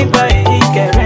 money by ikere.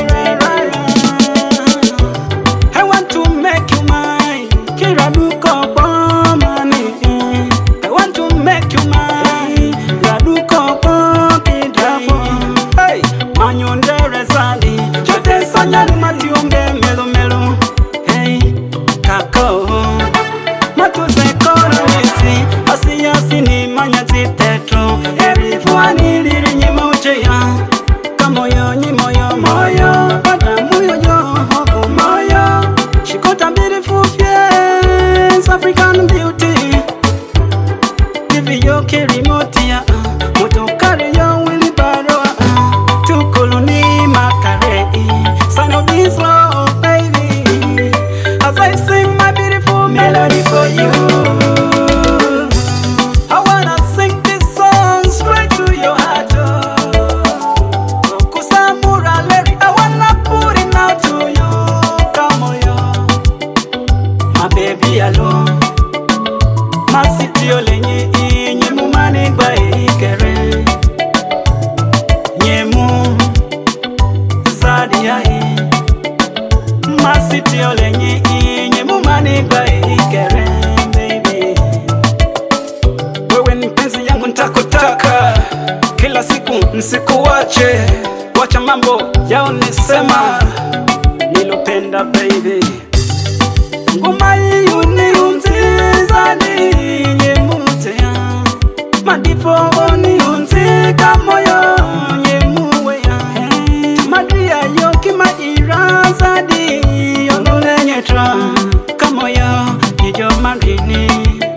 I want to make you mine. Kira duko po money. I want to make you mine. Raduko po kidapo. Hey, manyondere sadi. Chote sanya ni matiombe melo melo. Hey, kako. Matuze kora misi. Asi ni manyati tetro. Everyone liri nyima ucheya. Kamoyo nyi moyo moyo. Pada muyo yo hobo moyo. She got a beautiful face, African beauty. Give you carry motia. Moto carry yo willy barrow. To colony makare. Sign of this love, baby. As I sing my beautiful melody for you. I wanna sing this song straight to your heart. Kusamura Larry, I wanna put it out to you. Come on, yo. My baby alone. My city olenye inye mumani gba ikere. Nyemu Sadia e. My city olenye inye mumani gba ikere, baby. Wewe ni penzi yangu nitakutaka kila siku nsikuache. Wacha mambo yao nisema nilopenda, baby. Ngoma hiyo ni unzizani nyemutea. Madipo ni unzika moyo nyemuwea. Madria yoki mairazadi yolole nyetra. Kamoyo nijo marini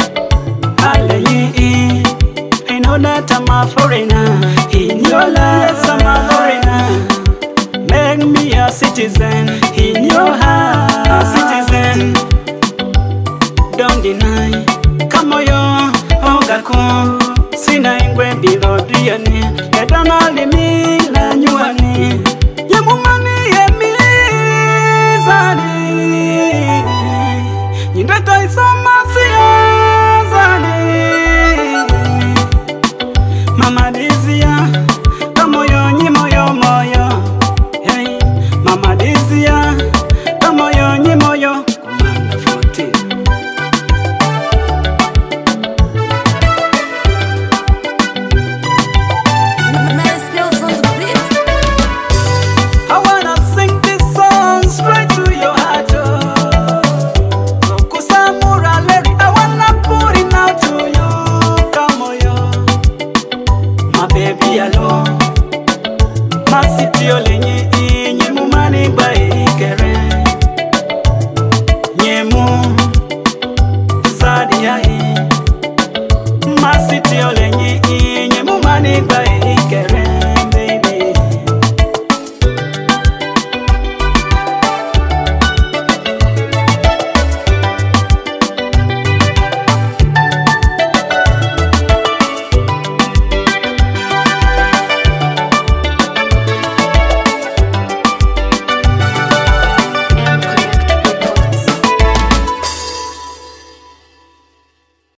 aleyi. I know that I'm a foreigner. In your life I'm a foreigner. Make me a citizen. In your heart a citizen. Don't deny. Kamoyo ogako. Sina ingwe bilo diani. Edana limi la nyuani. Yemumani yemizani. Nyindata isamasi yazani. Mama Dizia, kamoyo nyi moyo moyo. Hey, Mama Dizia, kamoyo nyi moyo. Commander 14. I wanna sing this song straight to your heart. Kusamura Larry, I wanna put it out to you. Kamoyo, my baby alone. My city olenye inye mumani gba ikere. Nyemu Sadia e. My city olenye inye mumani gba